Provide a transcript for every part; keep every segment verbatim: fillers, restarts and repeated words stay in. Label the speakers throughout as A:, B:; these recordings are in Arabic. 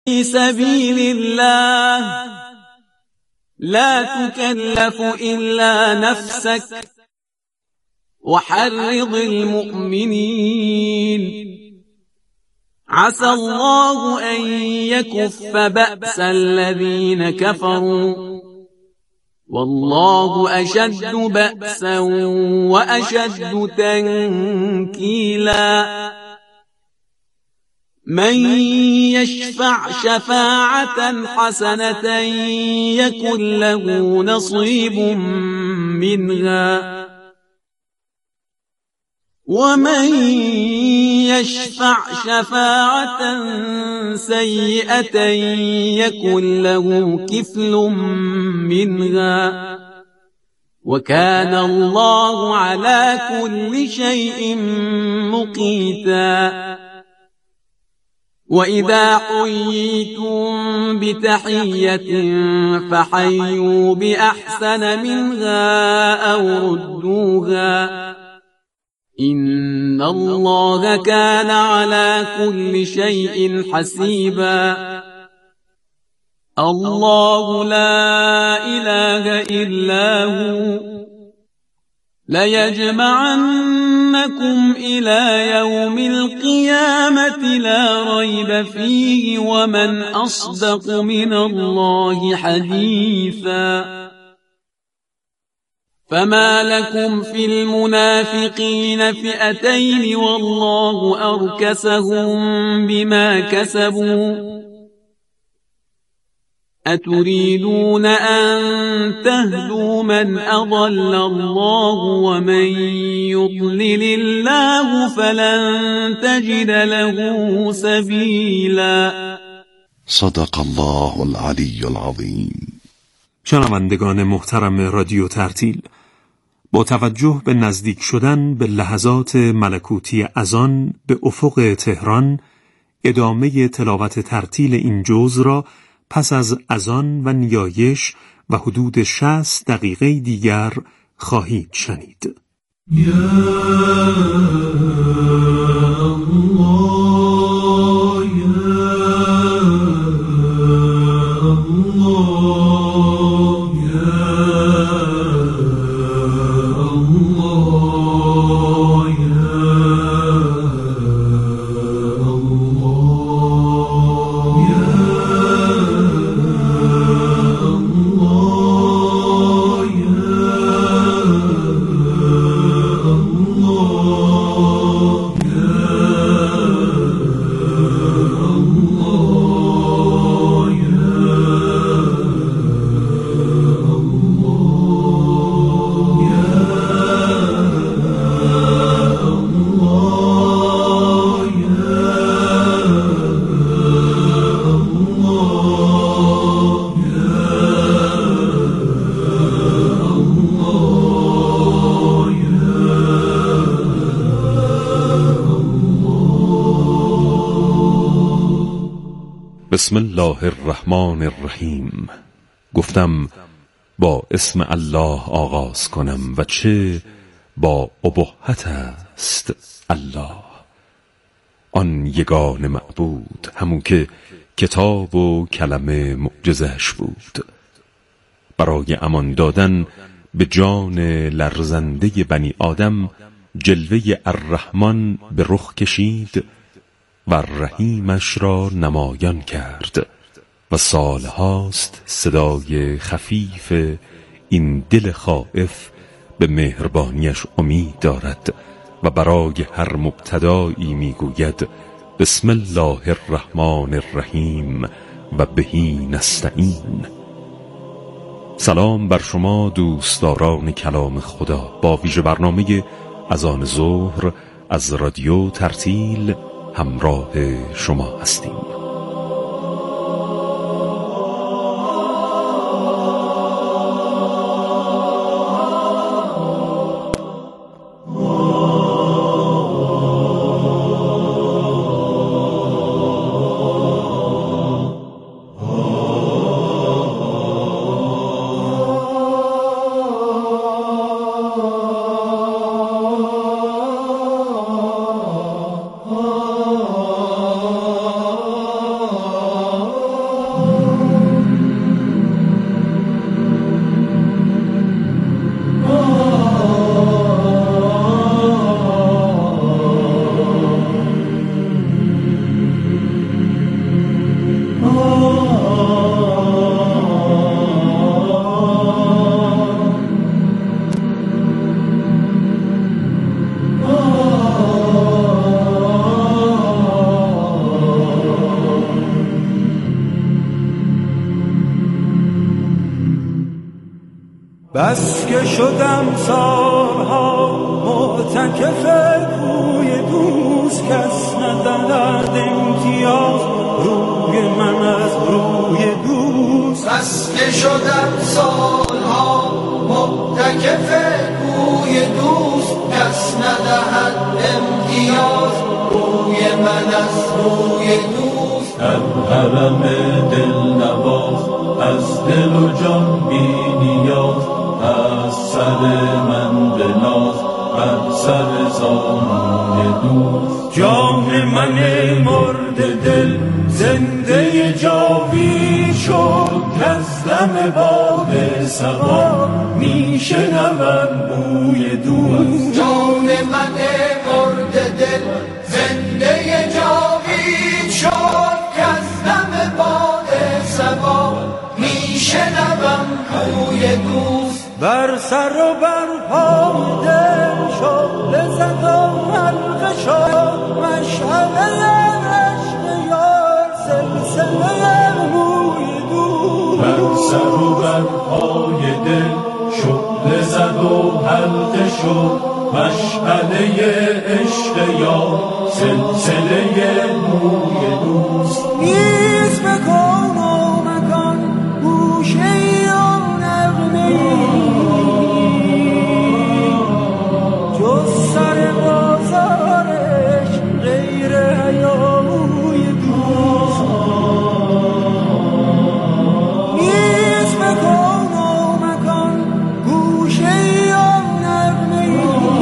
A: في سبيل الله لا تكلف إلا نفسك وحرض المؤمنين عسى الله أن يكف بأس الذين كفروا والله أشد بأسا وأشد تنكيلا من يشفع شفاعة حسنة يكن له نصيب منها ومن يشفع شفاعة سيئة يكن له كفل منها وكان الله على كل شيء مقيتا وإذا حييتم بتحية فحيوا بأحسن منها أو ردوها إن الله كان على كل شيء حسيبا الله لا إله إلا هو ليجمعنكم إلى يوم القيامة لا ريب فيه ومن أصدق من الله حديثا فما لكم في المنافقين فئتين والله أركسهم بما كسبوا أتريدون أن تهدوا من أضل الله ومن يضلل الله فلن تجد له سبيلا.
B: صدق الله العلی العظیم.
C: شنوندگان محترم رادیو ترتیل، با توجه به نزدیک شدن به لحظات ملکوتی اذان به افق تهران، ادامه تلاوت ترتیل این جزء را پس از اذان و نیایش و حدود شصت دقیقه دیگر خواهید شنید. یا الله یا الله
D: بسم الله الرحمن الرحیم. گفتم با اسم الله آغاز کنم و چه با ابهت است الله، آن یگان معبود، همون که کتاب و کلمه معجزش بود، برای امان دادن به جان لرزنده بنی آدم جلوه الرحمن به رخ کشید و رحیمش را نمایان کرد و سالهاست صدای خفیف این دل خائف به مهربانیش امید دارد و برای هر مبتدایی میگوید بسم الله الرحمن الرحیم و بهی نستعین. سلام بر شما دوستداران کلام خدا. با ویژه برنامه اذان ظهر از رادیو ترتیل همراه شما هستیم.
E: بس که شدم سالها معتکف کوی دوست، کس ندهد امتیاز روی من از روی دوست.
F: بس که شدم سالها معتکف کوی دوست، کس ندهد امتیاز روی من از روی دوست.
E: در حرم دل نواز از دل و جان بی نیاز، از سر من به ناز بر سر زانوی دوست. جان من مرد دل زنده جاوید شد، کز دم باد صبا می شنوم بوی دوست.
F: جان من مرد دل زنده جاوید شد، کز دم باد صبا می شنوم بوی دوست.
E: بر سر و بر پای دل شعله زد و حلقه شد، مشعله عشق یار سلسله موی دوست. بر سر و بر پای دل شعله زد و حلقه شد، مشعله عشق یار سلسله موی دوست. نیز بکن و مکان گوشه و نغمه جز سر بازارش غیر حیاموی دوست. نیز بکن و مکان گوشه و نغمه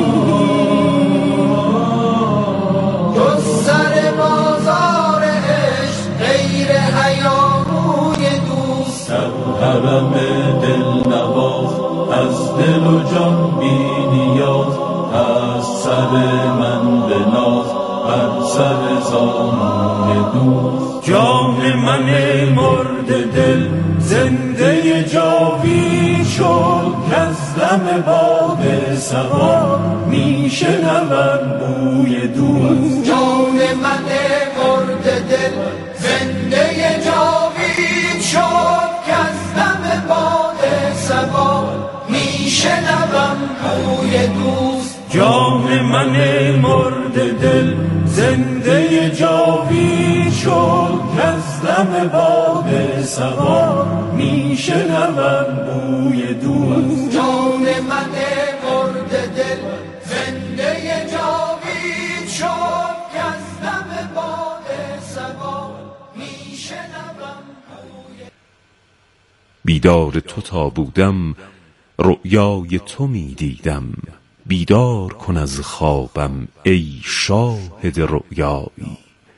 F: جز سر بازارش غیر حیاموی دوست.
E: در حرم دل نواز از دل و جان بی نیاز، از سر من به ناز بر سر زانوی دوست. جان من مرد دل زنده جاوید شد، کز دم باد صبا می شنوم بوی دوست.
F: جان من مرد دل زنده جاوید شد، کز دم باد صبا می شنوم بوی دوست.
E: جان من مرد دل زنده جاوید شد، کز دم باد صبا می شنوم بوی دوست.
F: جان من مرد دل زنده جاوید شد، کز دم باد صبا می شنوم بوی.
D: بیدار تو تا بودم رؤیای تو می دیدم، بیدار کن از خوابم ای شاهد رؤیایی.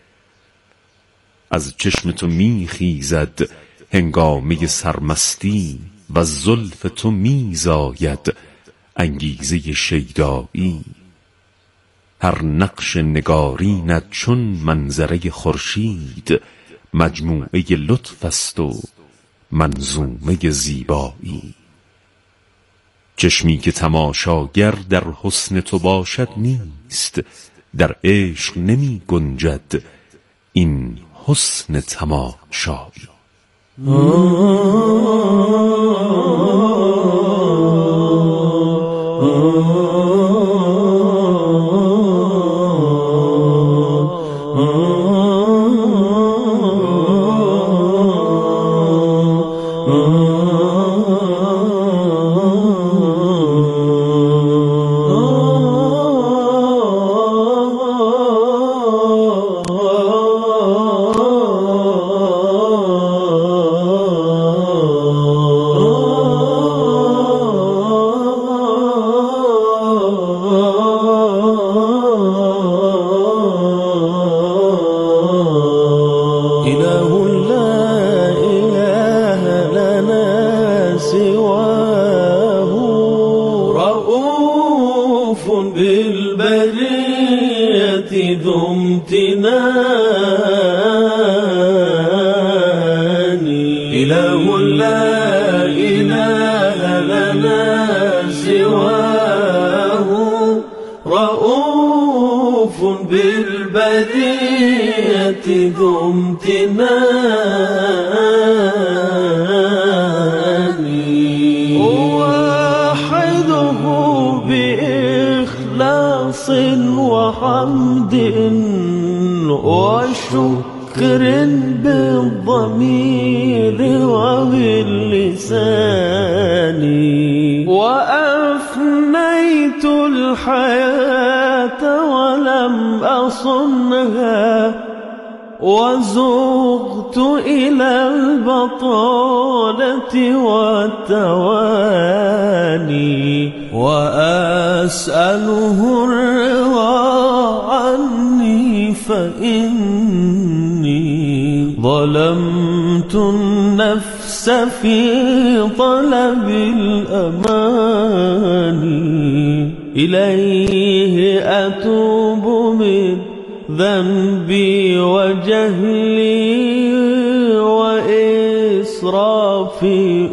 D: از چشم تو می خیزد هنگامه سرمستی، و از زلف تو می زاید انگیزه شیدایی. هر نقش نگارینت چون منظره خورشید، مجموعه لطف است و منظومه زیبایی. چشمی که تماشاگر در حسن تو باشد نیست، در عشق نمی گنجد این حسن تماشایی.
E: إله لا إله لنا سواه، رؤوف بالبرية ذو امتنان. مفكر بالضمير وباللسان وأفنيت الحياة ولم أصنها وزغت إلى البطالة والتواني وأسأله الرضا عني فإني ظلمت النفس في طلب الأمان إليه أتوب من ذنبي وجهلي وإسرافي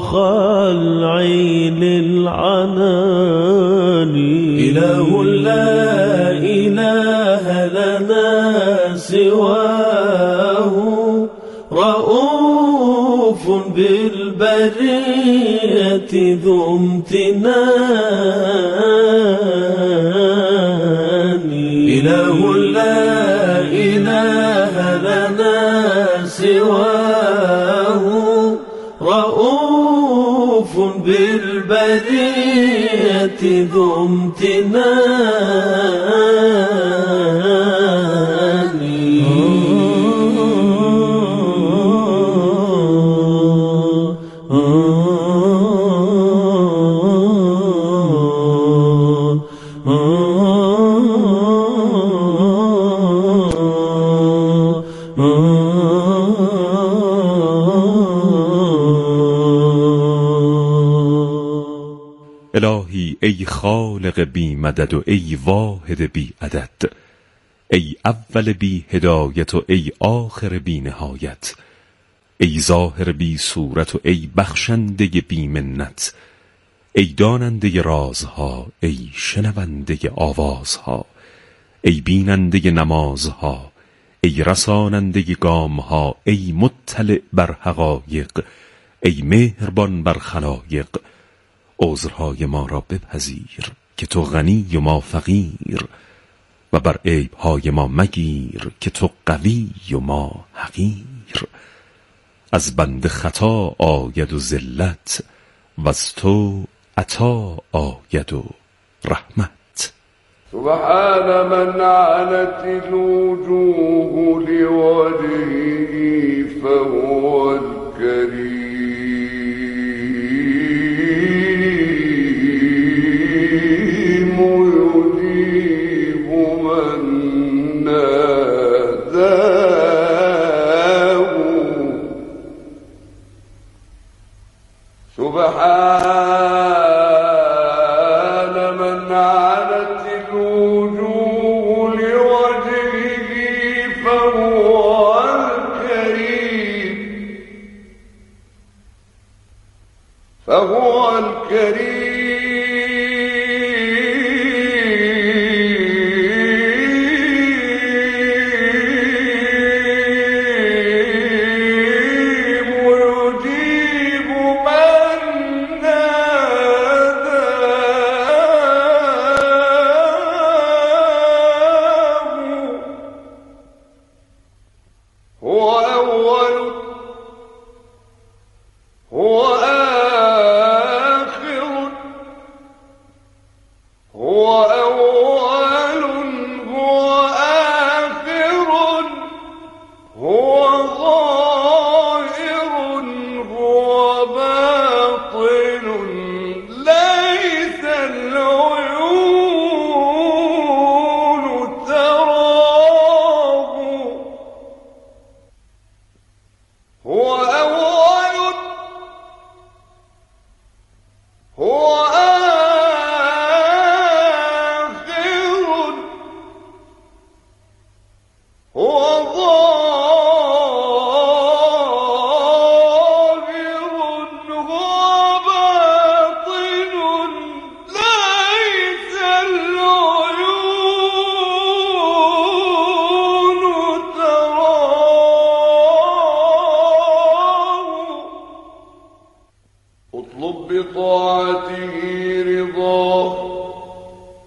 E: وخلعي للعنان إله لا إله لنا سواه رؤوف بالبرية ذو امتنان إله لا إله لنا سواه رؤوف بالبرية ذو امتنان
D: الهی ای خالق بی مدد و ای واحد بی عدد، ای اول بی هدایت و ای آخر بی نهایت، ای ظاهر بی صورت و ای بخشنده بی منت، ای داننده رازها، ای شنونده آوازها، ای بیننده نمازها، ای رساننده گامها، ای مطلع بر حقایق، ای مهربان بر خلایق، عذرهای ما را بپذیر که تو غنی و ما فقیر، و بر عیبهای ما مگیر که تو قوی و ما حقیر. از بنده خطا آید و ذلت، و از تو عطا آید و رحمت.
G: سبحان من عنت الوجوه لوجهه فهو الكريم يجيب من ناداه. سبحان من عنت الوجوه لوجهه فهو الكريم فهو الكريم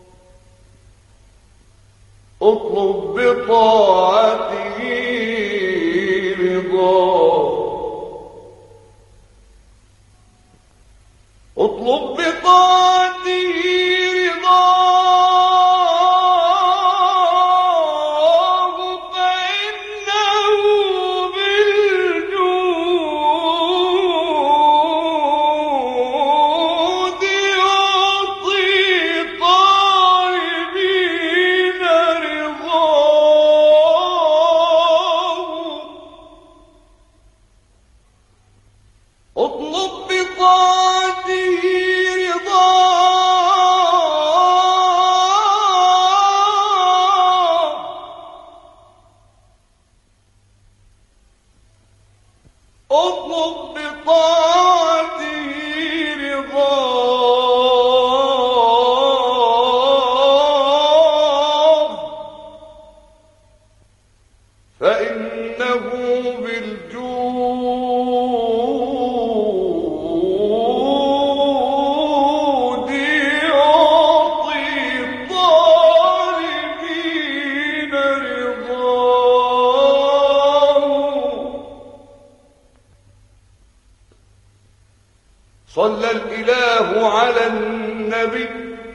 G: اطلب بطاعته اطلب بطاعته رضاه فإنه بالجود يعطي الطالبين رضاه. صلى الإله على النبي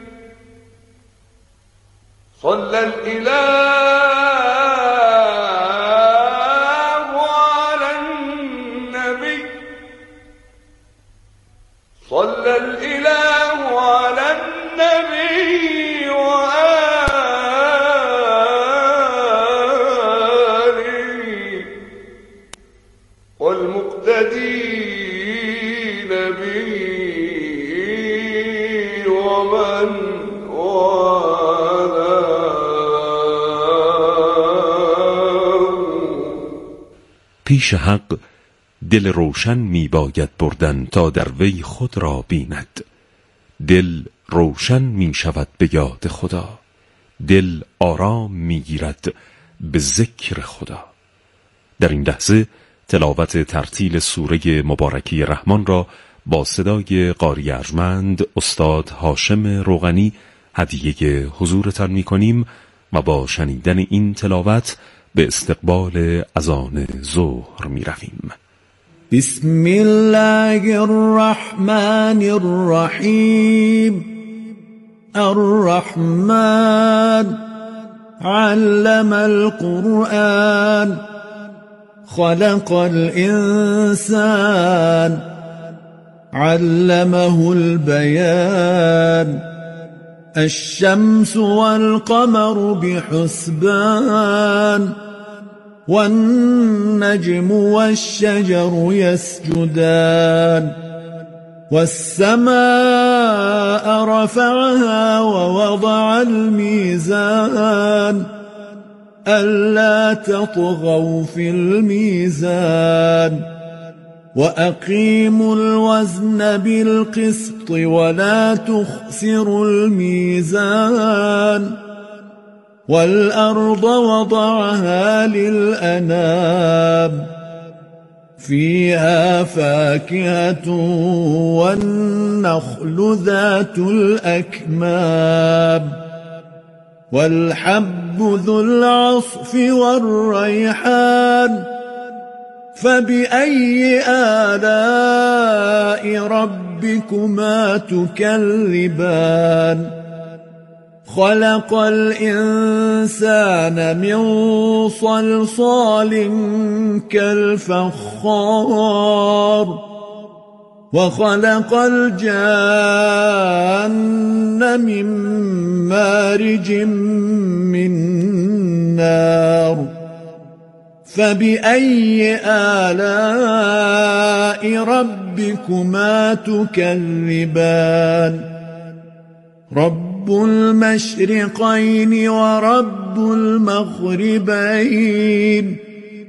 G: صلى الإله على النبي صلى الإله على النبي وآله والمقتدين به ومن
D: پیش حق دل روشن می باید بردن تا در وی خود را بیند. دل روشن می شود به یاد خدا، دل آرام می گیرد به ذکر خدا. در این لحظه تلاوت ترتیل سوره مبارکه رحمان را با صدای قاری ارجمند استاد هاشم روغنی هدیه حضورتان می کنیم و با شنیدن این تلاوت به استقبال اذان ظهر می رویم.
E: بسم الله الرحمن الرحیم. الرحمن علم القرآن خلق الإنسان علمه البيان الشمس والقمر بحسبان والنجم والشجر يسجدان والسماء رفعها ووضع الميزان ألا تطغوا في الميزان وأقيموا الوزن بالقسط ولا تخسروا الميزان والأرض وضعها للأنام فيها فاكهة والنخل ذات الأكمام والحب ذو العصف والريحان فبأي آلاء ربكما تكذبان خلق الإنسان من صلصال كالفخار وخلق الجان من مارج من نار فبأي آلاء ربكما تكذبان رب المشرقين ورب المغربين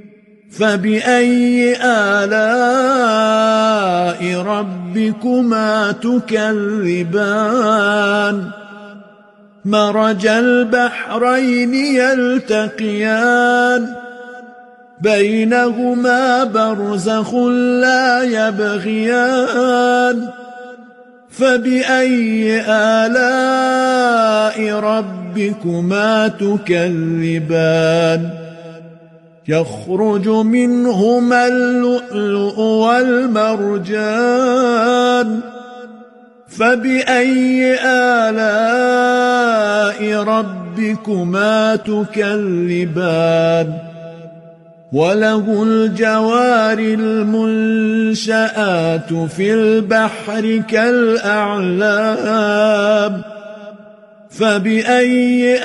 E: فبأي آلاء ربكما تكذبان مرج البحرين يلتقيان بينهما برزخ لا يبغيان فبأي آلاء ربكما تكذبان يخرج منهما اللؤلؤ والمرجان فبأي آلاء ربكما تكذبان وله الجوار المنشآت في البحر كالأعلام فبأي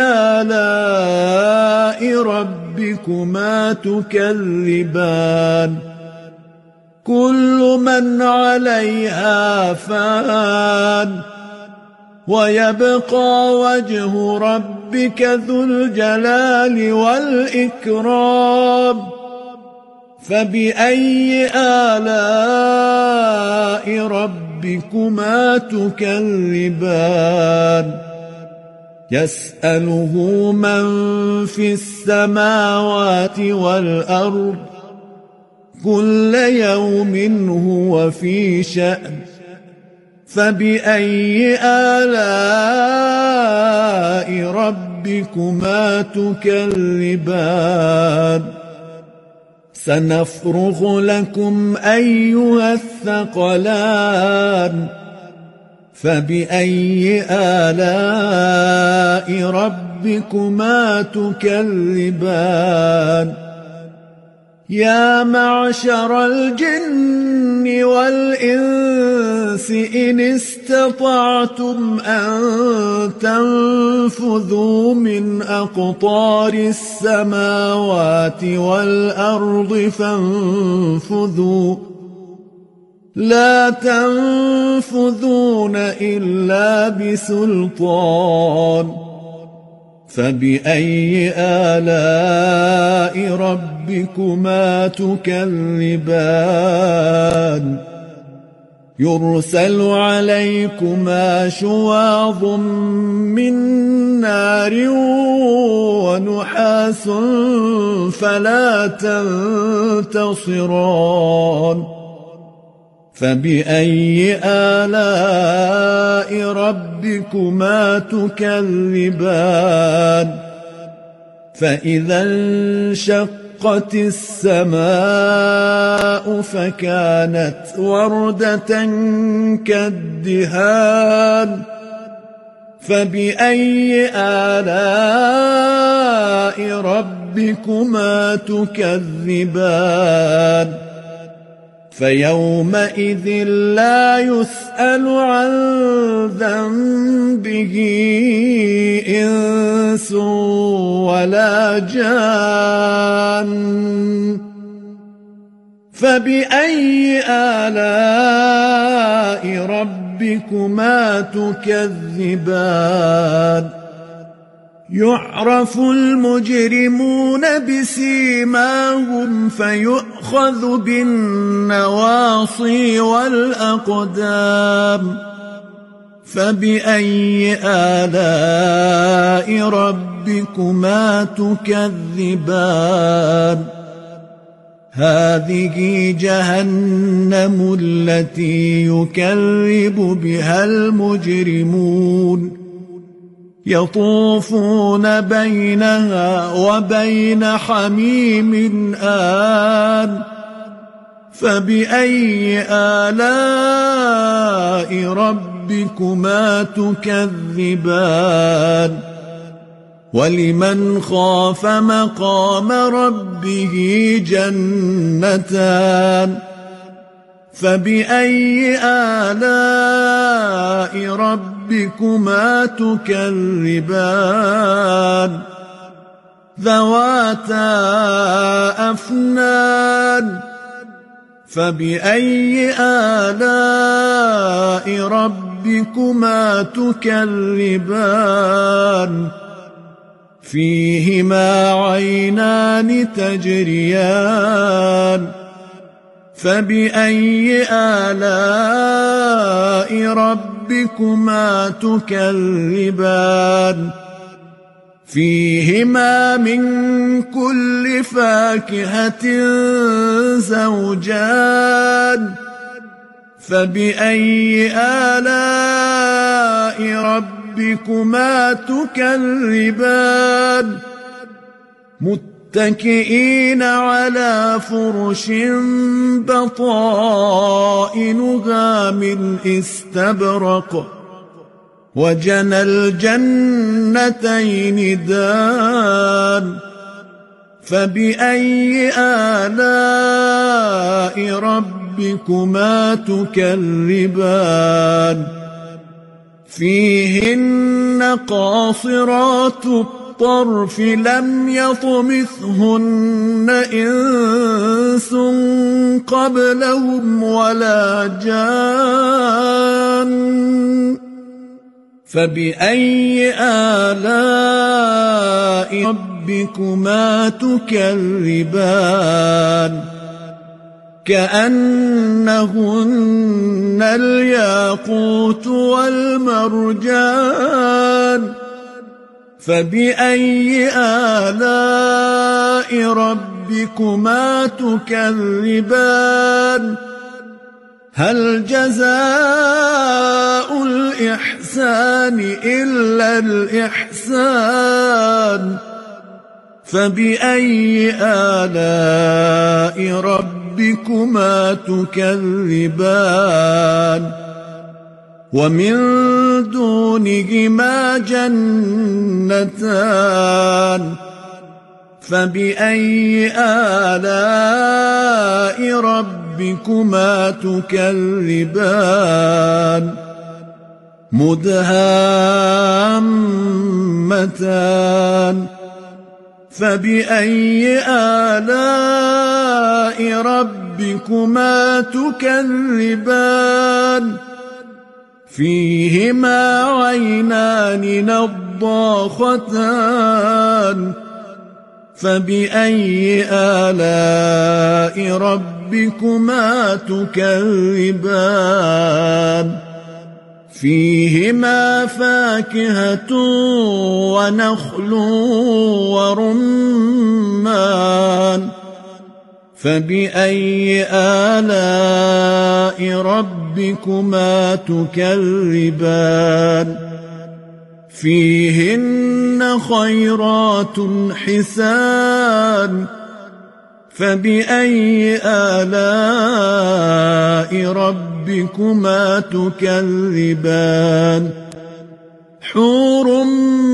E: آلاء ربكما تكذبان كل من عليها فان ويبقى وجه ربك ذو الجلال والإكرام فبأي آلاء ربكما تكذبان يسأله من في السماوات والأرض كل يوم هو في شأن فبأي آلاء ربكما تكذبان سنفرغ لكم أيها الثقلان فبأي آلاء ربكما تكذبان يا معشر الجن والإنس إن استطعتم أن تنفذوا من أقطار السماوات والأرض فانفذوا لا تنفذون إلا بسلطان فبأي آلاء ربكما تكذبان يرسل عليكما شواظ من نار ونحاس فلا تنتصران فبأي آلاء ربكما تكذبان فإذا انشقت السماء فكانت وردة كالدهان فبأي آلاء ربكما تكذبان فيومئذ لا يسأل عن ذنبه إنس ولا جان فبأي آلاء ربكما تكذبان يعرف المجرمون بسيماهم فيؤخذ بالنواصي والأقدام فبأي آلاء ربكما تكذبان هذه جهنم التي يكذب بها المجرمون يطوفون بينها وبين حميم آن فبأي آلاء ربكما تكذبان ولمن خاف مقام ربه جنتان فبأي آلاء ربكما تكذبان ذواتا أفنان فبأي آلاء ربكما تكذبان فيهما عينان تجريان فبأي آلاء ربكما تكذبان فيهما من كل فاكهة زوجان فبأي آلاء ربكما تكذبان متكئين على فرش بطائنها من استبرق وجنى الجنتين دان فبأي آلاء ربكما تكذبان فيهن قاصرات الطرف لم يطمثهن إنس قبلهم ولا جان فبأي آلاء ربكما تكذبان كأنهن الياقوت والمرجان فبأي آلاء ربكما تكذبان هل جزاء الإحسان إلا الإحسان فبأي آلاء ربكما تكذبان ومن دونهما جنتان فبأي آلاء ربكما تكذبان مدهامتان فبأي آلاء ربكما تكذبان فيهما عينان نضاختان فبأي آلاء ربكما تكذبان فيهما فاكهة ونخل ورمان فبأي آلاء ربكما تكذبان فيهن خيرات حسان فبأي آلاء ربكما تكذبان حور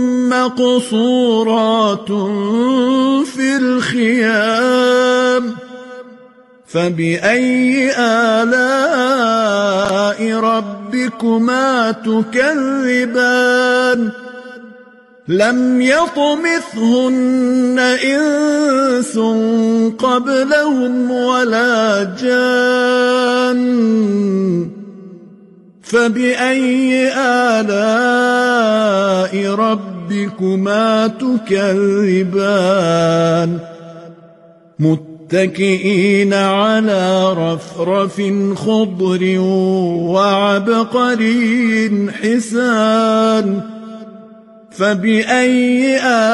E: مقصورات في الخيام فبأي آلاء ربكما تكذبان لم يطمثهن إنس قبلهم ولا جان فبأي آلاء ربكما تكذبان متكئين على رفرف خضر وعبقري حسان فبأي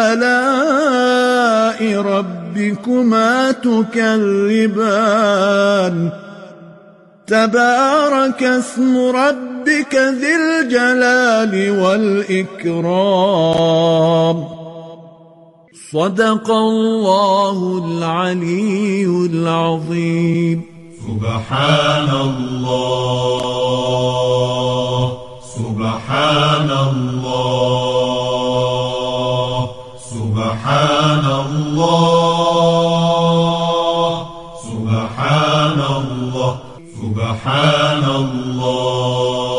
E: آلاء ربكما تكذبان تبارك اسم ربك ذي الجلال والإكرام صدق الله العلي العظيم
H: سبحان الله سبحان الله سبحان الله سبحان الله سبحان الله